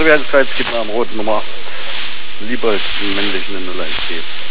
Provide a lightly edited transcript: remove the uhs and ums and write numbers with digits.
Wertigkeit, es gibt eine rote Nummer. Liebold, männlichen in 01G.